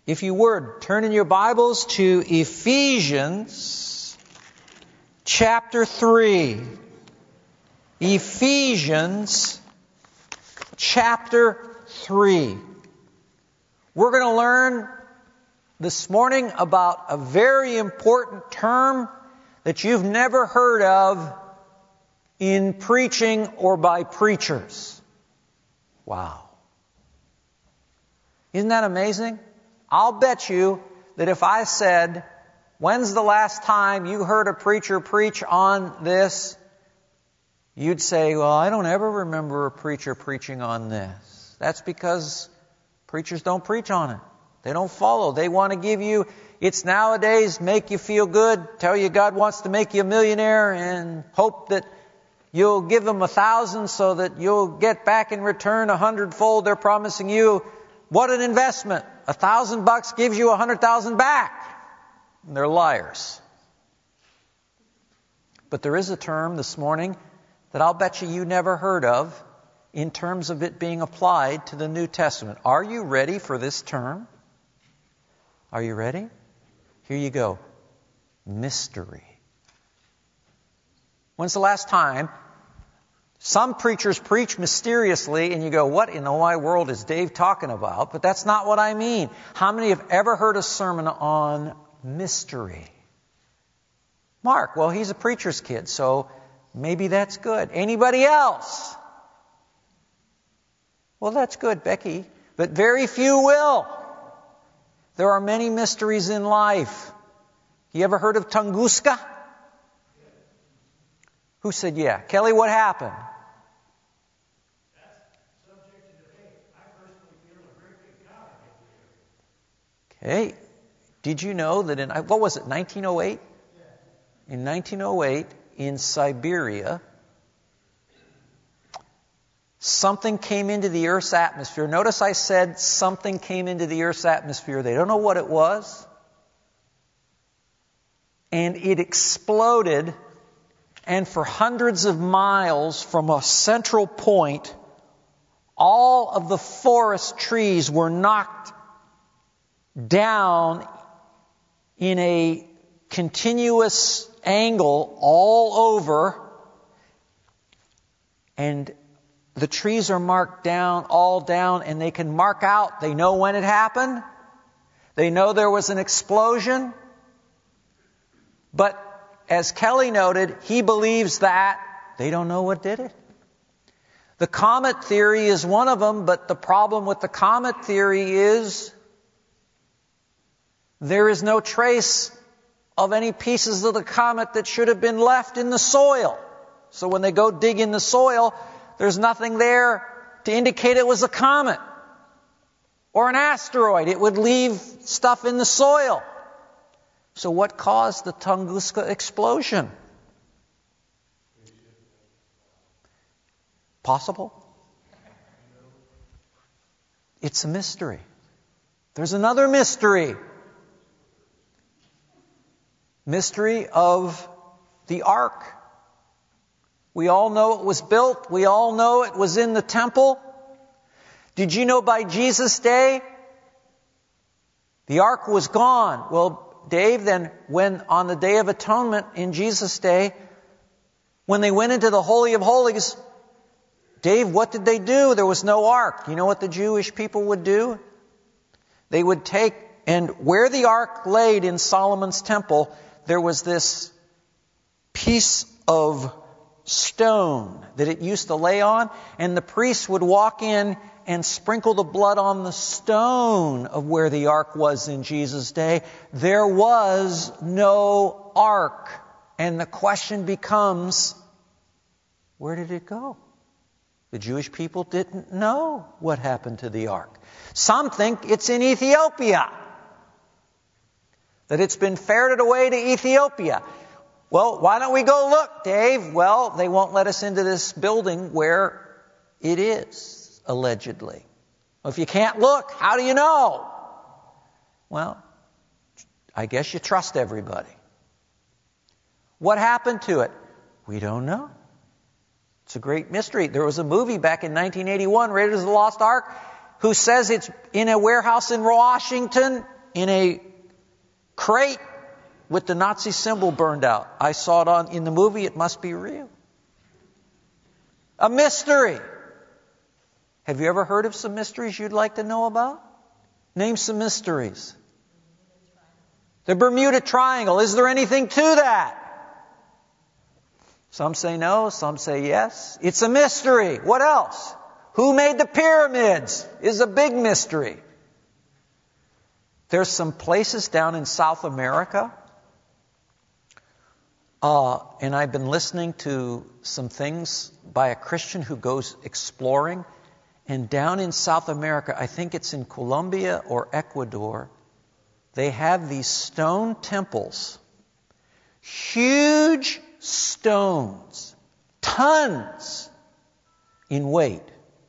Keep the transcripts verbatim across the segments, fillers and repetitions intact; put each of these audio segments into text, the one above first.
If you would, turn in your Bibles to Ephesians chapter three. Ephesians chapter three. We're going to learn this morning about a very important term that you've never heard of in preaching or by preachers. Wow. Isn't that amazing? I'll bet you that if I said, when's the last time you heard a preacher preach on this? You'd say, well, I don't ever remember a preacher preaching on this. That's because preachers don't preach on it. They don't follow. They want to give you, it's nowadays, make you feel good, tell you God wants to make you a millionaire, and hope that you'll give them a thousand so that you'll get back in return a hundredfold. They're promising you, what an investment. A thousand bucks gives you a hundred thousand back. And they're liars. But there is a term this morning that I'll bet you you never heard of in terms of it being applied to the New Testament. Are you ready for this term? Are you ready? Here you go. Mystery. When's the last time some preachers preach mysteriously and you go, what in the wide world is Dave talking about? But that's not what I mean. How many have ever heard a sermon on mystery? Mark, well, he's a preacher's kid, so maybe that's good. Anybody else? Well, that's good, Becky. But very few will. There are many mysteries in life. You ever heard of Tunguska? Who said yeah? Kelly, what happened? That's subject to debate. I personally feel a very big topic. Okay. Did you know that in, what was it, nineteen oh eight? Yeah. In nineteen oh eight, in Siberia, something came into the Earth's atmosphere. Notice I said something came into the Earth's atmosphere. They don't know what it was. And it exploded. And for hundreds of miles from a central point, all of the forest trees were knocked down in a continuous angle all over. And the trees are marked down, all down, and they can mark out. They know when it happened. They know there was an explosion. But as Kelly noted, he believes that they don't know what did it. The comet theory is one of them, but the problem with the comet theory is there is no trace of any pieces of the comet that should have been left in the soil. So when they go dig in the soil, there's nothing there to indicate it was a comet or an asteroid. It would leave stuff in the soil. So what caused the Tunguska explosion? Possible? It's a mystery. There's another mystery. Mystery of the ark. We all know it was built. We all know it was in the temple. Did you know by Jesus' day, the ark was gone? Well, Dave, then when on the Day of Atonement in Jesus' day, when they went into the Holy of Holies, Dave, what did they do? There was no ark. You know what the Jewish people would do? They would take, and where the ark laid in Solomon's temple, there was this piece of stone that it used to lay on, and the priests would walk in and sprinkle the blood on the stone of where the ark was in Jesus' day. There was no ark. And the question becomes, where did it go? The Jewish people didn't know what happened to the ark. Some think it's in Ethiopia, that it's been ferreted away to Ethiopia. Well, why don't we go look, Dave? Well, they won't let us into this building where it is. Allegedly. Well, if you can't look, how do you know? Well, I guess you trust everybody. What happened to it? We don't know. It's a great mystery. There was a movie back in nineteen eighty-one, Raiders of the Lost Ark. who says it's in a warehouse in Washington in a crate with the Nazi symbol burned out. I saw it on in the movie. It must be real. A mystery. Have you ever heard of some mysteries you'd like to know about? Name some mysteries. The Bermuda Triangle. Is there anything to that? Some say no, some say yes. It's a mystery. What else? Who made the pyramids is a big mystery. There's some places down in South America, uh, and I've been listening to some things by a Christian who goes exploring. And down in South America, I think it's in Colombia or Ecuador, they have these stone temples. Huge stones, tons in weight.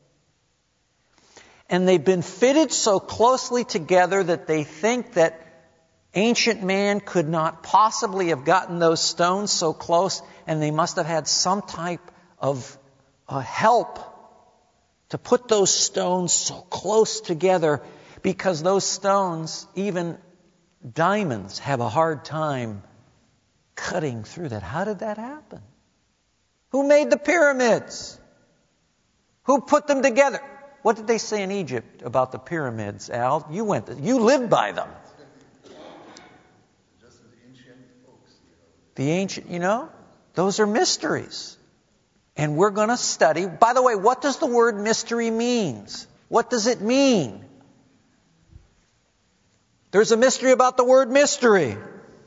And they've been fitted so closely together that they think that ancient man could not possibly have gotten those stones so close, and they must have had some type of uh, help to put those stones so close together, because those stones, even diamonds, have a hard time cutting through that. How did that happen? Who made the pyramids? Who put them together? What did they say in Egypt about the pyramids, Al? You went, you lived by them. Just the ancient folks, you know. The ancient, you know, those are mysteries. And we're going to study. By the way, what does the word mystery mean? What does it mean? There's a mystery about the word mystery.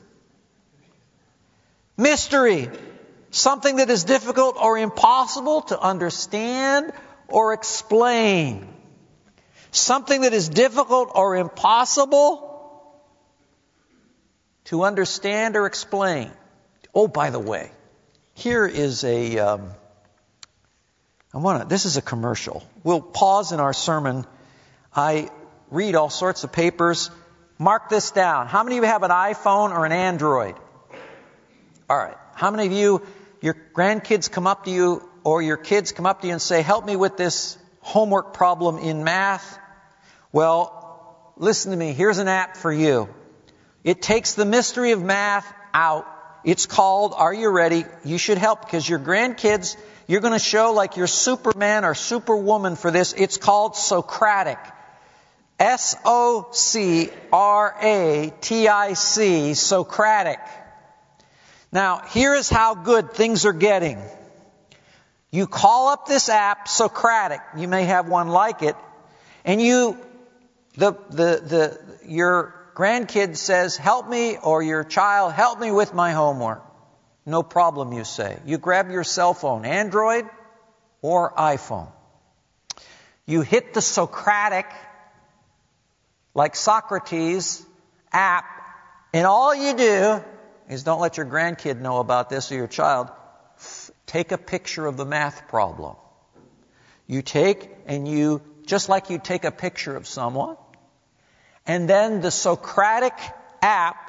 Mystery. Something that is difficult or impossible to understand or explain. Something that is difficult or impossible to understand or explain. Oh, by the way, here is a... Um, I want to, this is a commercial. We'll pause in our sermon. I read all sorts of papers. Mark this down. How many of you have an iPhone or an Android? All right. How many of you, your grandkids come up to you or your kids come up to you and say, help me with this homework problem in math? Well, listen to me. Here's an app for you. It takes the mystery of math out. It's called, are you ready? You should help, because your grandkids, you're going to show like you're Superman or Superwoman for this. It's called Socratic. S O C R A T I C, Socratic. Now, here is how good things are getting. You call up this app, Socratic. You may have one like it. And you, the, the, the, your grandkid says, help me, or your child, help me with my homework. No problem, you say. You grab your cell phone, Android or iPhone. You hit the Socratic, like Socrates, app, and all you do is, don't let your grandkid know about this or your child, take a picture of the math problem. You take and you, just like you take a picture of someone, and then the Socratic app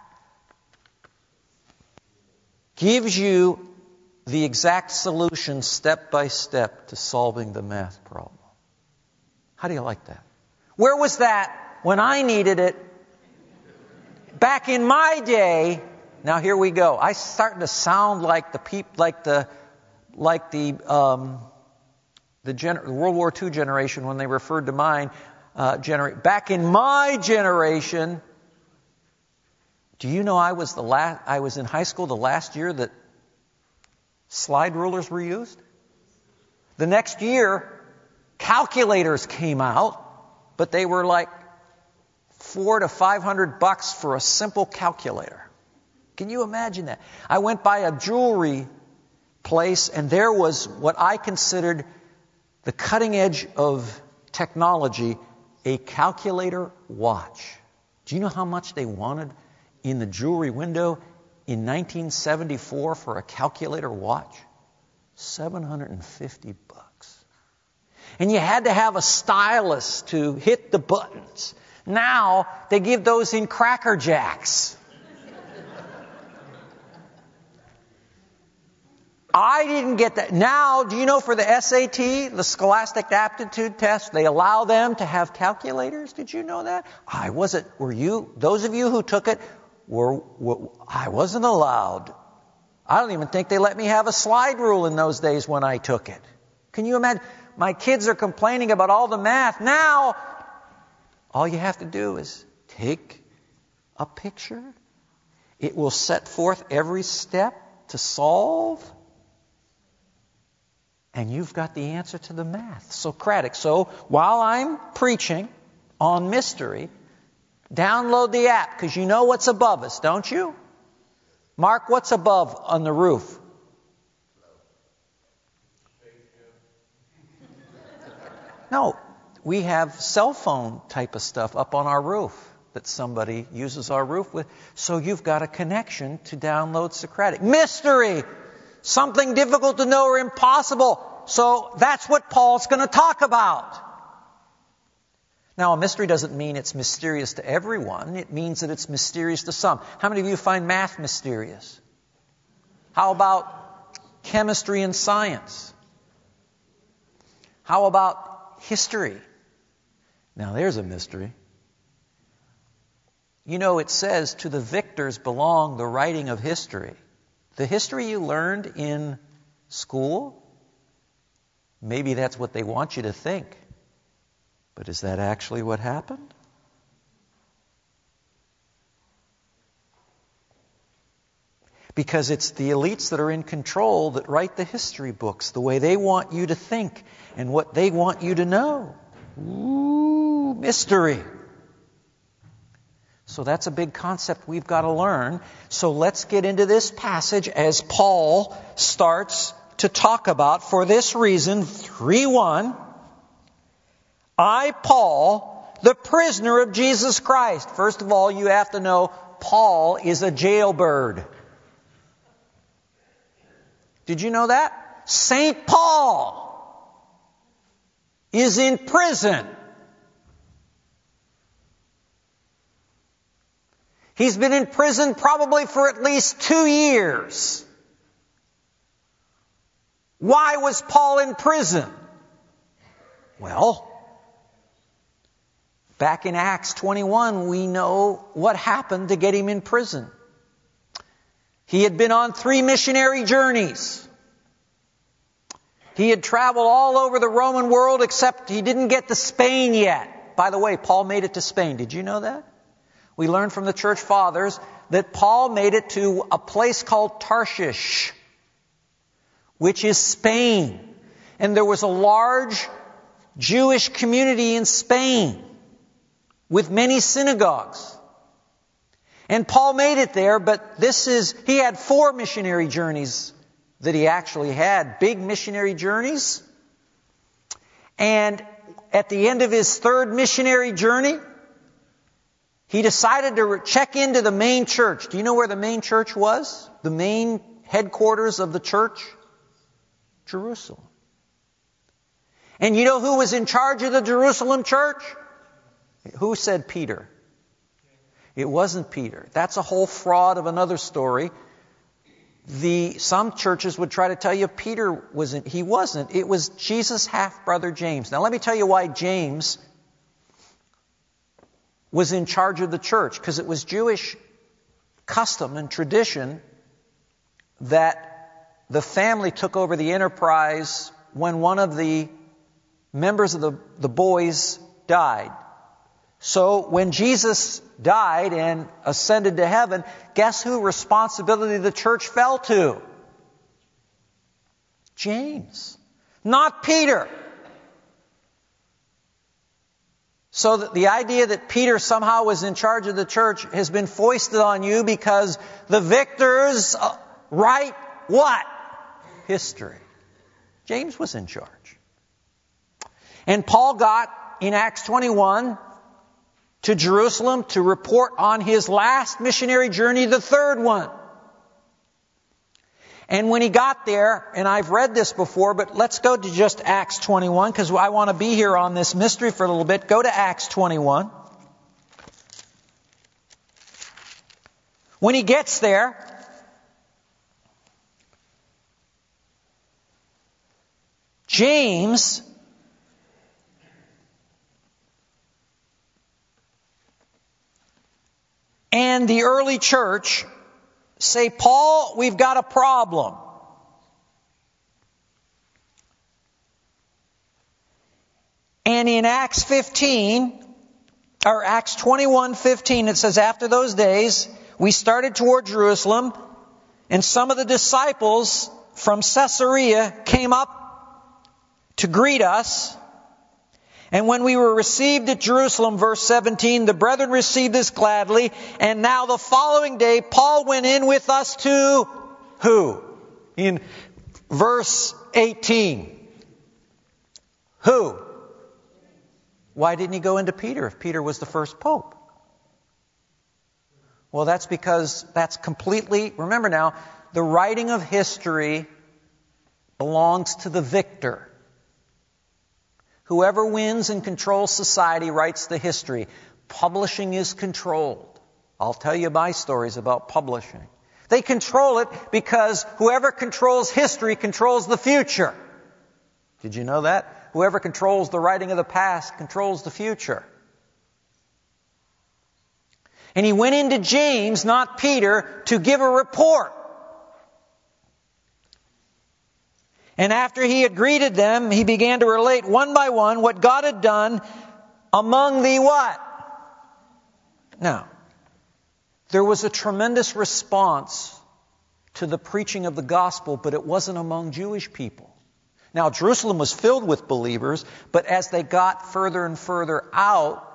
gives you the exact solution step by step to solving the math problem. How do you like that? Where was that when I needed it? Back in my day. Now here we go. I starting to sound like the peop, like the, like the um, the gener- World War Two generation when they referred to mine. Uh, genera- back in my generation, do you know I was the last? I was in high school the last year that slide rulers were used. The next year, calculators came out, but they were like four to five hundred bucks for a simple calculator. Can you imagine that? I went by a jewelry place, and there was what I considered the cutting edge of technology, a calculator watch. Do you know how much they wanted in the jewelry window in nineteen seventy-four for a calculator watch? seven hundred fifty bucks. And you had to have a stylus to hit the buttons. Now they give those in Cracker Jacks. I didn't get that. Now, do you know for the S A T, the Scholastic Aptitude Test, they allow them to have calculators? Did you know that? I wasn't. Were you? Those of you who took it, were, were I wasn't allowed. I don't even think they let me have a slide rule in those days when I took it. Can you imagine? My kids are complaining about all the math. Now, all you have to do is take a picture. It will set forth every step to solve. And you've got the answer to the math. Socratic. So while I'm preaching on mystery, download the app because you know what's above us, don't you? Mark, what's above on the roof? No, we have cell phone type of stuff up on our roof that somebody uses our roof with. So you've got a connection to download Socratic. Mystery! Something difficult to know or impossible. So that's what Paul's going to talk about. Now, a mystery doesn't mean it's mysterious to everyone. It means that it's mysterious to some. How many of you find math mysterious? How about chemistry and science? How about history? Now, there's a mystery. You know, it says, to the victors belong the writing of history. The history you learned in school, maybe that's what they want you to think. But is that actually what happened? Because it's the elites that are in control that write the history books the way they want you to think and what they want you to know. Ooh, mystery. So that's a big concept we've got to learn. So let's get into this passage as Paul starts to talk about, for this reason, three one, I, Paul, the prisoner of Jesus Christ. First of all, you have to know Paul is a jailbird. Did you know that? Saint Paul is in prison. He's been in prison probably for at least two years. Why was Paul in prison? Well, back in Acts twenty-one, we know what happened to get him in prison. He had been on three missionary journeys. He had traveled all over the Roman world, except he didn't get to Spain yet. By the way, Paul made it to Spain. Did you know that? We learned from the church fathers that Paul made it to a place called Tarshish, which is Spain. And there was a large Jewish community in Spain with many synagogues. And Paul made it there, but this is, he had four missionary journeys that he actually had, big missionary journeys. And at the end of his third missionary journey, he decided to check into the main church. Do you know where the main church was? The main headquarters of the church? Jerusalem. And you know who was in charge of the Jerusalem church? Who said Peter? It wasn't Peter. That's a whole fraud of another story. The some churches would try to tell you Peter wasn't. He wasn't. It was Jesus' half-brother James. Now let me tell you why James was in charge of the church. Because it was Jewish custom and tradition that the family took over the enterprise when one of the members of the, the boys died. So when Jesus died and ascended to heaven, guess who responsibility the church fell to? James, not Peter. So that the idea that Peter somehow was in charge of the church has been foisted on you because the victors write what? History. James was in charge. And Paul got, in Acts twenty-one, to Jerusalem to report on his last missionary journey, the third one. And when he got there, and I've read this before, but let's go to just Acts twenty-one, because I want to be here on this mystery for a little bit. Go to Acts twenty-one. When he gets there, James and the early church say, Paul, we've got a problem. And in Acts fifteen, or Acts twenty-one fifteen, it says, after those days, we started toward Jerusalem, and some of the disciples from Caesarea came up to greet us. And when we were received at Jerusalem, verse seventeen, the brethren received us gladly. And now the following day, Paul went in with us to who? In verse eighteen. Who? Why didn't he go into Peter if Peter was the first pope? Well, that's because that's completely, remember now, the writing of history belongs to the victor. Whoever wins and controls society writes the history. Publishing is controlled. I'll tell you my stories about publishing. They control it because whoever controls history controls the future. Did you know that? Whoever controls the writing of the past controls the future. And he went into James, not Peter, to give a report. And after he had greeted them, he began to relate one by one what God had done among the what? Now, there was a tremendous response to the preaching of the gospel, but it wasn't among Jewish people. Now, Jerusalem was filled with believers, but as they got further and further out,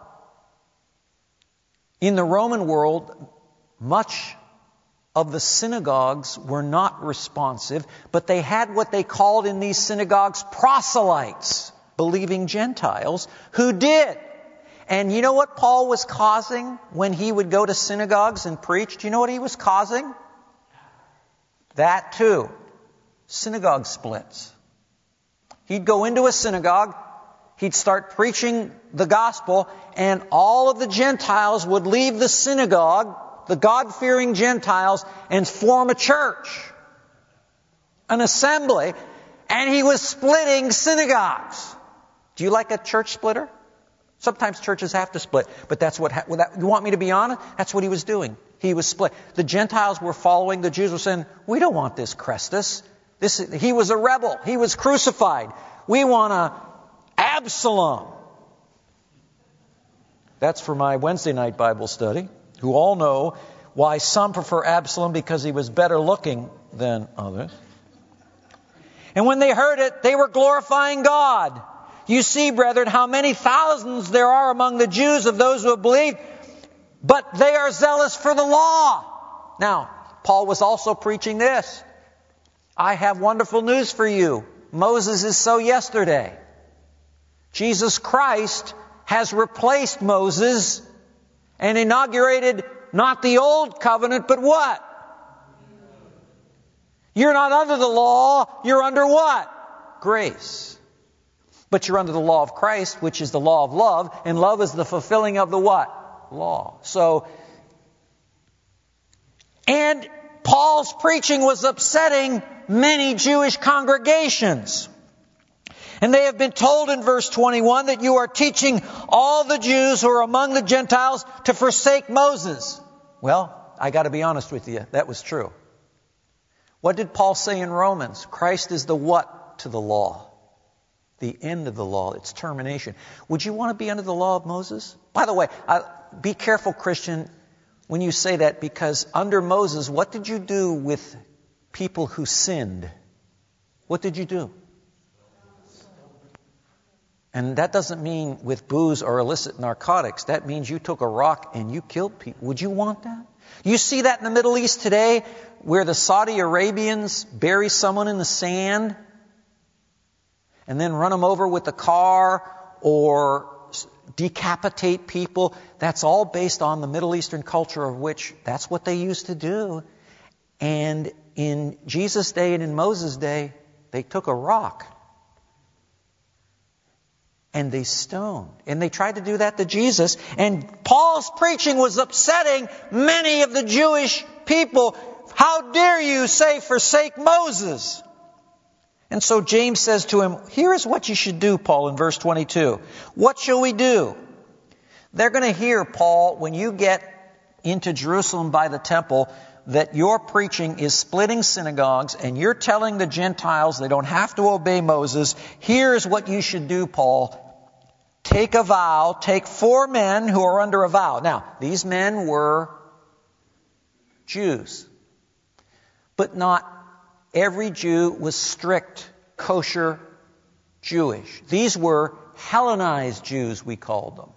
in the Roman world, much of the synagogues were not responsive, but they had what they called in these synagogues proselytes, believing Gentiles, who did. And you know what Paul was causing when he would go to synagogues and preach? Do you know what he was causing? That too. Synagogue splits. He'd go into a synagogue, he'd start preaching the gospel, and all of the Gentiles would leave the synagogue, the God-fearing Gentiles, and form a church, an assembly, and he was splitting synagogues. Do you like a church splitter? Sometimes churches have to split, but that's what, ha- you want me to be honest? That's what he was doing. He was split. The Gentiles were following, the Jews were saying, we don't want this Christus. This, he was a rebel. He was crucified. We want a Absalom. That's for my Wednesday night Bible study, who all know why some prefer Absalom because he was better looking than others. And when they heard it, they were glorifying God. You see, brethren, how many thousands there are among the Jews of those who have believed, but they are zealous for the law. Now, Paul was also preaching this. I have wonderful news for you. Moses is so yesterday. Jesus Christ has replaced Moses and inaugurated not the old covenant, but what? You're not under the law, you're under what? Grace. But you're under the law of Christ, which is the law of love, and love is the fulfilling of the what? Law. So, and Paul's preaching was upsetting many Jewish congregations. And they have been told in verse twenty-one that you are teaching all the Jews who are among the Gentiles to forsake Moses. Well, I got to be honest with you, that was true. What did Paul say in Romans? Christ is the what to the law? The end of the law, its termination. Would you want to be under the law of Moses? By the way, I, be careful, Christian, when you say that, because under Moses, what did you do with people who sinned? What did you do? And that doesn't mean with booze or illicit narcotics. That means you took a rock and you killed people. Would you want that? You see that in the Middle East today, where the Saudi Arabians bury someone in the sand and then run them over with a car or decapitate people. That's all based on the Middle Eastern culture, of which that's what they used to do. And in Jesus' day and in Moses' day, they took a rock and they stoned. And they tried to do that to Jesus. And Paul's preaching was upsetting many of the Jewish people. How dare you say forsake Moses? And so James says to him, here is what you should do, Paul, in verse twenty-two. What shall we do? They're going to hear, Paul, when you get into Jerusalem by the temple, that your preaching is splitting synagogues and you're telling the Gentiles they don't have to obey Moses. Here's what you should do, Paul. Take a vow. Take four men who are under a vow. Now, these men were Jews. But not every Jew was strict, kosher Jewish. These were Hellenized Jews, we called them.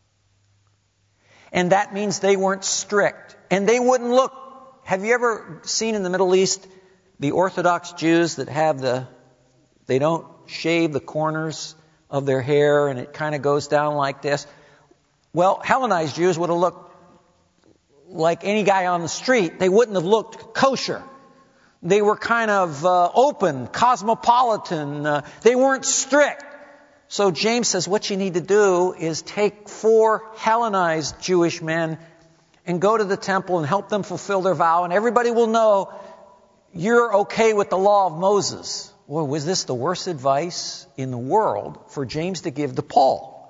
And that means they weren't strict. And they wouldn't look. Have you ever seen in the Middle East the Orthodox Jews that have the, they don't shave the corners of their hair and it kind of goes down like this? Well, Hellenized Jews would have looked like any guy on the street. They wouldn't have looked kosher. They were kind of uh, open, cosmopolitan. Uh, they weren't strict. So James says what you need to do is take four Hellenized Jewish men and go to the temple and help them fulfill their vow, and everybody will know you're okay with the law of Moses. Well, was this the worst advice in the world for James to give to Paul?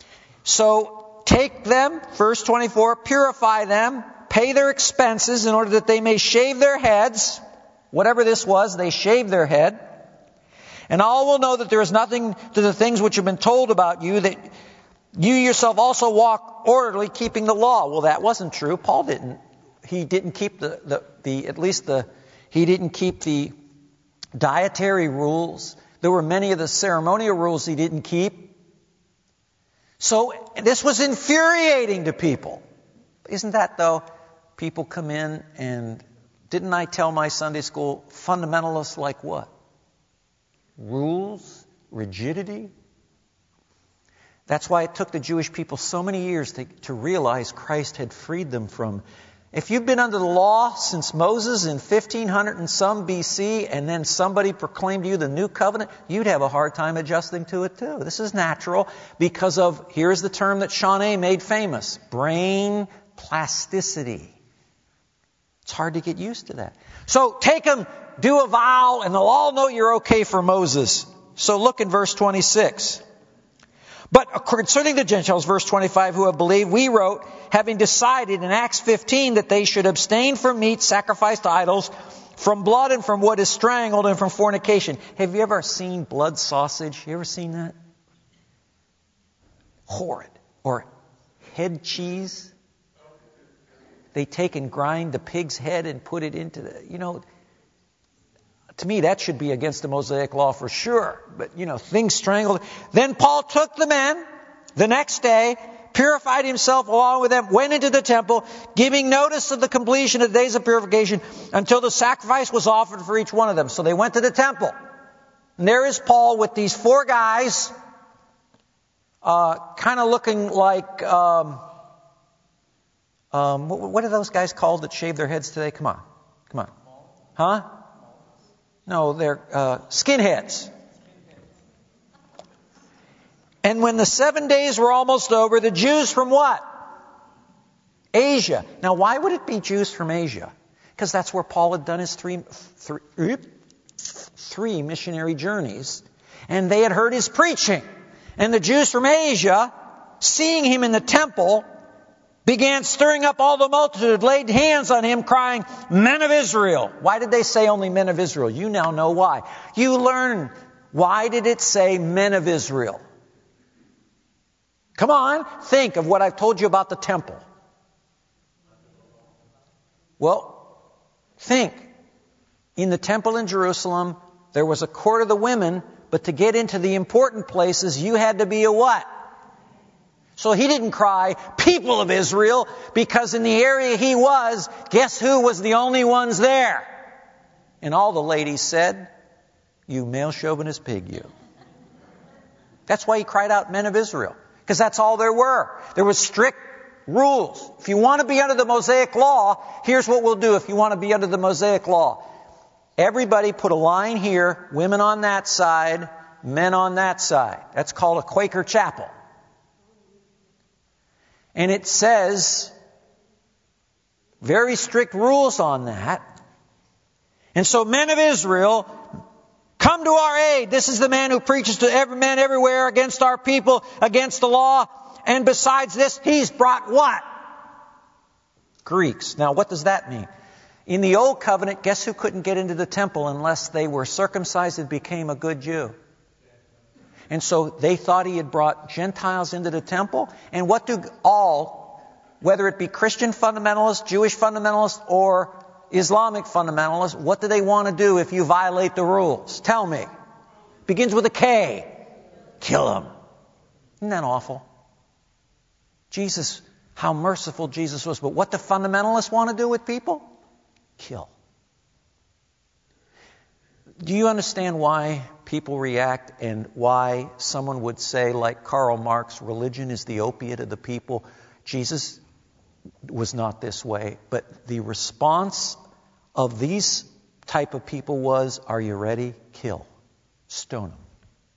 So take them, verse twenty-four, purify them, pay their expenses in order that they may shave their heads. Whatever this was, they shaved their head. And all will know that there is nothing to the things which have been told about you, that you yourself also walk orderly, keeping the law. Well, that wasn't true. Paul didn't. He didn't keep the, the, the at least the, he didn't keep the dietary rules. There were many of the ceremonial rules he didn't keep. So this was infuriating to people. Isn't that though? People come in and, didn't I tell my Sunday school, fundamentalists like what? Rules? Rigidity? That's why it took the Jewish people so many years to, to realize Christ had freed them from. If you've been under the law since Moses in fifteen hundred and some B C, and then somebody proclaimed to you the new covenant, you'd have a hard time adjusting to it too. This is natural because of, here's the term that Shawnee made famous, brain plasticity. It's hard to get used to that. So take them, do a vow, and they'll all know you're okay for Moses. So look in verse twenty-six. But concerning the Gentiles, verse twenty-five, who have believed, we wrote, having decided in Acts fifteen that they should abstain from meat sacrificed to idols, from blood and from what is strangled and from fornication. Have you ever seen blood sausage? You ever seen that? Horrid. Or head cheese. They take and grind the pig's head and put it into the, you know, to me that should be against the Mosaic law for sure. But, you know, things strangled. Then Paul took the men the next day, purified himself along with them, went into the temple, giving notice of the completion of the days of purification until the sacrifice was offered for each one of them. So they went to the temple. And there is Paul with these four guys, uh, kind of looking like, um, Um, what, what are those guys called that shave their heads today? Come on. Come on. Huh? No, they're uh, skinheads. And when the seven days were almost over, the Jews from what? Asia. Now, why would it be Jews from Asia? Because that's where Paul had done his three, three, three missionary journeys. And they had heard his preaching. And the Jews from Asia, seeing him in the temple, began stirring up all the multitude, laid hands on him, crying, men of Israel. Why did they say only men of Israel? You now know why. You learn, why did it say men of Israel? Come on, think of what I've told you about the temple. Well, think. In the temple in Jerusalem, there was a court of the women, but to get into the important places, you had to be a what? So he didn't cry, people of Israel, because in the area he was, guess who was the only ones there? And all the ladies said, you male chauvinist pig, you. That's why he cried out, men of Israel. Because that's all there were. There was strict rules. If you want to be under the Mosaic law, here's what we'll do if you want to be under the Mosaic law. Everybody put a line here, women on that side, men on that side. That's called a Quaker chapel. And it says very strict rules on that. And so men of Israel, Come to our aid. This is the man who preaches to every man everywhere against our people, against the law. And besides this, he's brought what? Greeks. Now, what does that mean? In the Old Covenant, guess who couldn't get into the temple unless they were circumcised and became a good Jew? And so they thought he had brought Gentiles into the temple. And what do all, whether it be Christian fundamentalists, Jewish fundamentalists, or Islamic fundamentalists, what do they want to do if you violate the rules? Tell me. Begins with a K. Kill him. Isn't that awful? Jesus, how merciful Jesus was. But what do fundamentalists want to do with people? Kill. Do you understand why people react and why someone would say, like Karl Marx, religion is the opiate of the people? Jesus was not this way. But the response of these type of people was, are you ready? Kill. Stone them.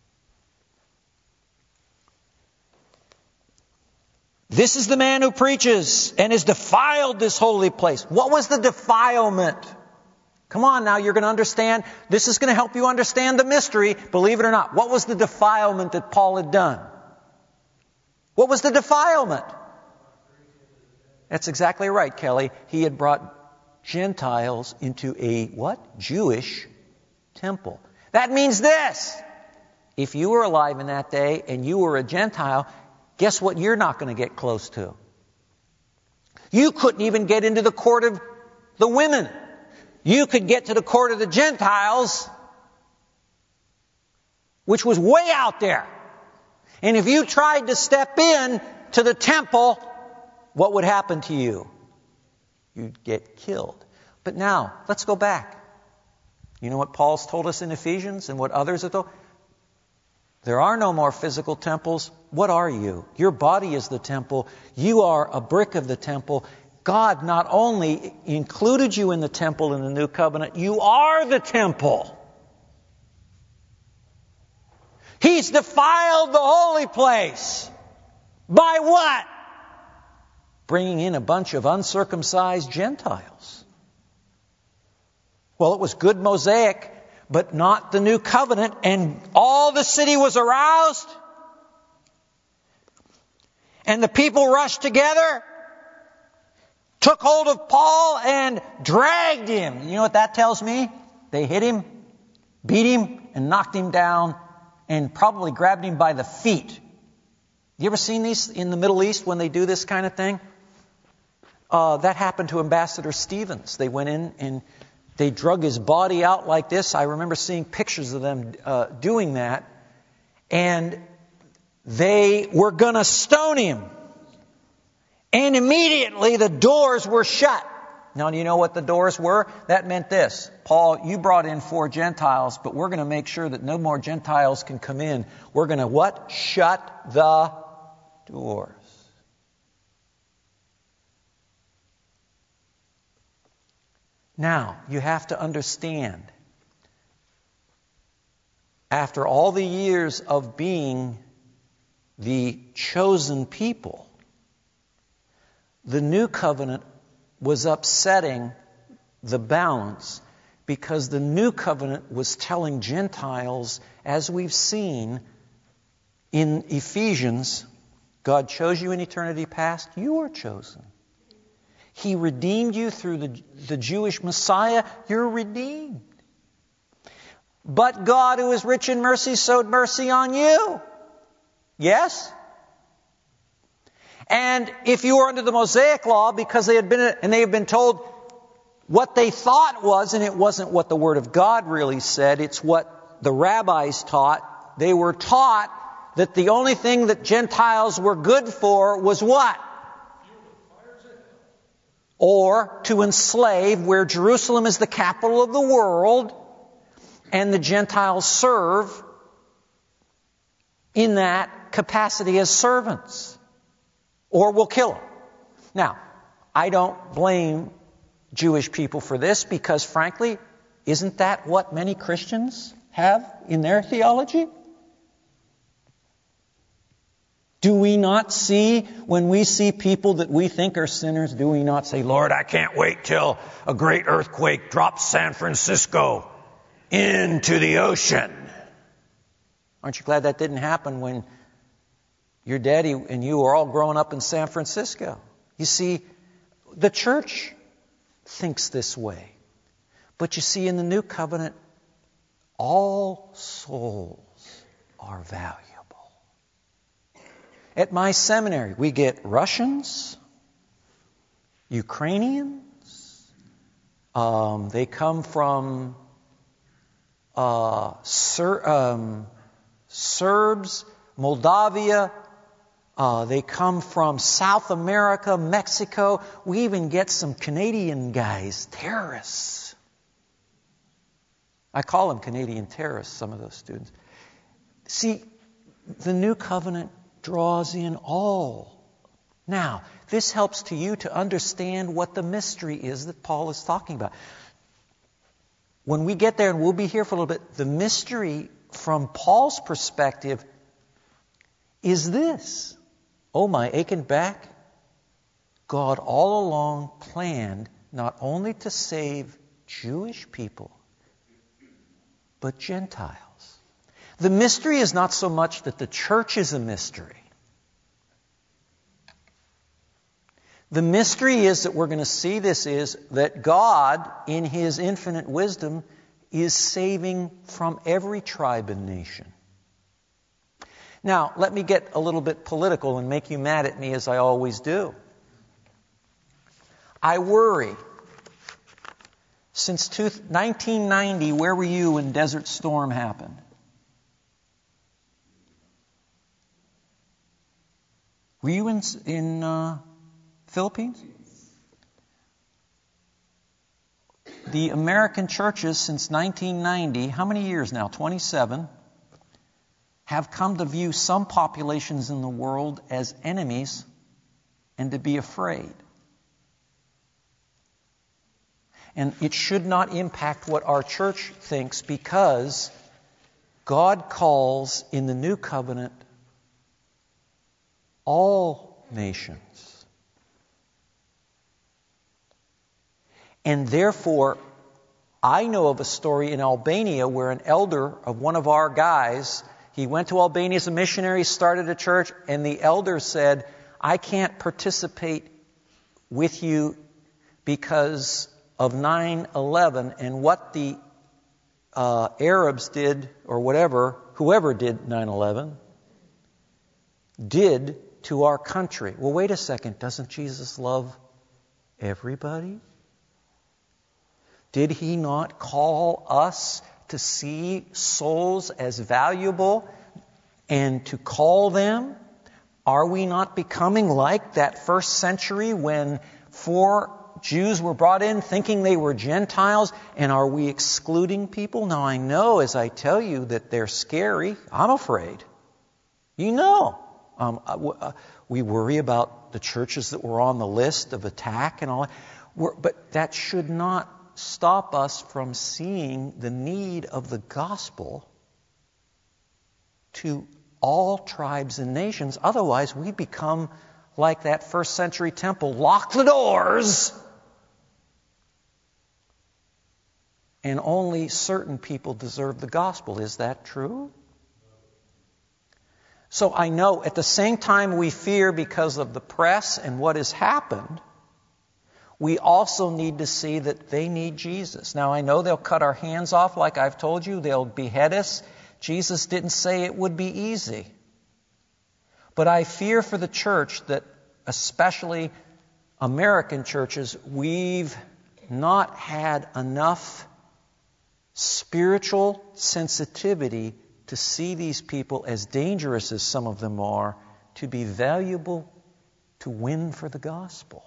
This is the man who preaches and has defiled this holy place. What was the defilement? Come on now, you're going to understand. This is going to help you understand the mystery, believe it or not. What was the defilement that Paul had done? What was the defilement? That's exactly right, Kelly. He had brought Gentiles into a what? Jewish temple. That means this. If you were alive in that day and you were a Gentile, guess what you're not going to get close to? You couldn't even get into the court of the women. You could get to the court of the Gentiles, which was way out there. And if you tried to step in to the temple, what would happen to you? You'd get killed. But now, let's go back. You know what Paul's told us in Ephesians and what others have told? There are no more physical temples. What are you? Your body is the temple. You are a brick of the temple. God not only included you in the temple in the new covenant, you are the temple. He's defiled the holy place. By what? Bringing in a bunch of uncircumcised Gentiles. Well, it was good Mosaic, but not the new covenant, and all the city was aroused. And the people rushed together, took hold of Paul and dragged him. You know what that tells me? They hit him, beat him, and knocked him down, and probably grabbed him by the feet. You ever seen these in the Middle East when they do this kind of thing? Uh, that happened to Ambassador Stevens. They went in and they drug his body out like this. I remember seeing pictures of them uh, doing that. And they were going to stone him. And immediately the doors were shut. Now, do you know what the doors were? That meant this. Paul, you brought in four Gentiles, but we're going to make sure that no more Gentiles can come in. We're going to what? Shut the doors. Now, you have to understand, after all the years of being the chosen people, the new covenant was upsetting the balance because the new covenant was telling Gentiles, as we've seen in Ephesians, God chose you in eternity past, you are chosen. He redeemed you through the, the Jewish Messiah, you're redeemed. But God, who is rich in mercy, showed mercy on you. Yes? And if you were under the Mosaic law, because they had been, and they had been told what they thought was, and it wasn't what the Word of God really said, it's what the rabbis taught. They were taught that the only thing that Gentiles were good for was what? Or to enslave, where Jerusalem is the capital of the world, and the Gentiles serve in that capacity as servants. Or will kill them. Now, I don't blame Jewish people for this because, frankly, isn't that what many Christians have in their theology? Do we not see, when we see people that we think are sinners, do we not say, Lord, I can't wait till a great earthquake drops San Francisco into the ocean. Aren't you glad that didn't happen when your daddy and you were all growing up in San Francisco? You see, the church thinks this way. But you see, in the new covenant, all souls are valuable. At my seminary, we get Russians, Ukrainians, um, they come from uh, Ser- um, Serbs, Moldavia, uh, they come from South America, Mexico. We even get some Canadian guys, terrorists. I call them Canadian terrorists, some of those students. See, the new covenant draws in all. Now, this helps to you to understand what the mystery is that Paul is talking about. When we get there, and we'll be here for a little bit, the mystery from Paul's perspective is this. Oh, my aching back. God all along planned not only to save Jewish people, but Gentiles. The mystery is not so much that the church is a mystery. The mystery is that we're going to see this is that God, in His infinite wisdom, is saving from every tribe and nation. Now, let me get a little bit political and make you mad at me as I always do. I worry. Since nineteen ninety, where were you when Desert Storm happened? Were you in in uh, Philippines? The American churches since nineteen ninety, how many years now? twenty-seven, have come to view some populations in the world as enemies and to be afraid. And it should not impact what our church thinks, because God calls in the new covenant all nations. And therefore, I know of a story in Albania where an elder of one of our guys, he went to Albania as a missionary, started a church, and the elder said, I can't participate with you because of nine eleven and what the uh, Arabs did, or whatever, whoever did nine eleven, did to our country. Well, wait a second. Doesn't Jesus love everybody? Did He not call us to see souls as valuable and to call them? Are we not becoming like that first century when four Jews were brought in thinking they were Gentiles? And are we excluding people? Now, I know as I tell you that they're scary. I'm afraid. You know. Um, we worry about the churches that were on the list of attack and all that. We're, but that should not stop us from seeing the need of the gospel to all tribes and nations. Otherwise, we become like that first century temple. Lock the doors. And only certain people deserve the gospel. Is that true? So I know at the same time we fear because of the press and what has happened, we also need to see that they need Jesus. Now, I know they'll cut our hands off, like I've told you. They'll behead us. Jesus didn't say it would be easy. But I fear for the church that, especially American churches, we've not had enough spiritual sensitivity to see these people, as dangerous as some of them are, to be valuable to win for the gospel.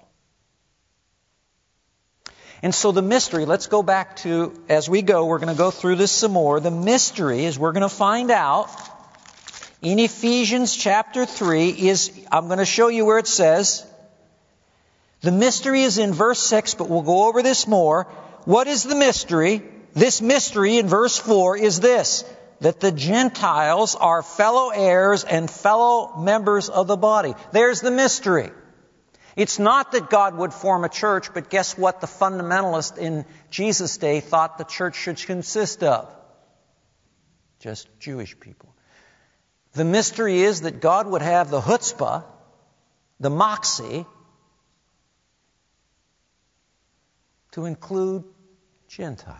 And so the mystery, let's go back to, as we go, we're going to go through this some more. The mystery is we're going to find out in Ephesians chapter three is, I'm going to show you where it says, the mystery is in verse six, but we'll go over this more. What is the mystery? This mystery in verse four is this, that the Gentiles are fellow heirs and fellow members of the body. There's the mystery. It's not that God would form a church, but guess what the fundamentalist in Jesus' day thought the church should consist of? Just Jewish people. The mystery is that God would have the chutzpah, the moxie, to include Gentiles.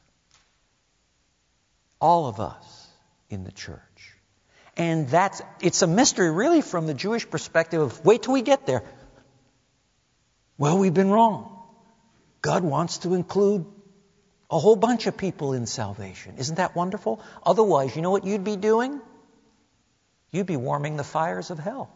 All of us in the church. And that's, it's a mystery really from the Jewish perspective of, wait till we get there. Well, we've been wrong. God wants to include a whole bunch of people in salvation. Isn't that wonderful? Otherwise, you know what you'd be doing? You'd be warming the fires of hell.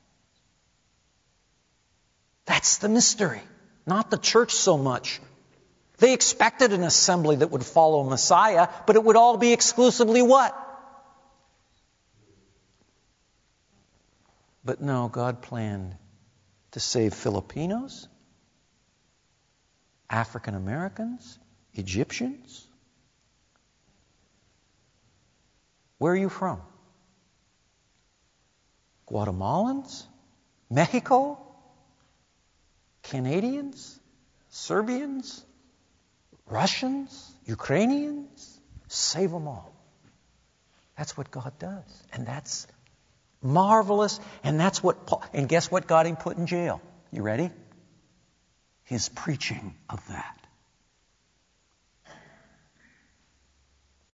That's the mystery, not the church so much. They expected an assembly that would follow Messiah, but it would all be exclusively what? But no, God planned to save Filipinos, African Americans, Egyptians. Where are you from? Guatemalans? Mexico? Canadians? Serbians? Russians? Ukrainians? Save them all. That's what God does. And that's marvelous. And that's what Paul, and guess what got him put in jail? You ready? His preaching of that.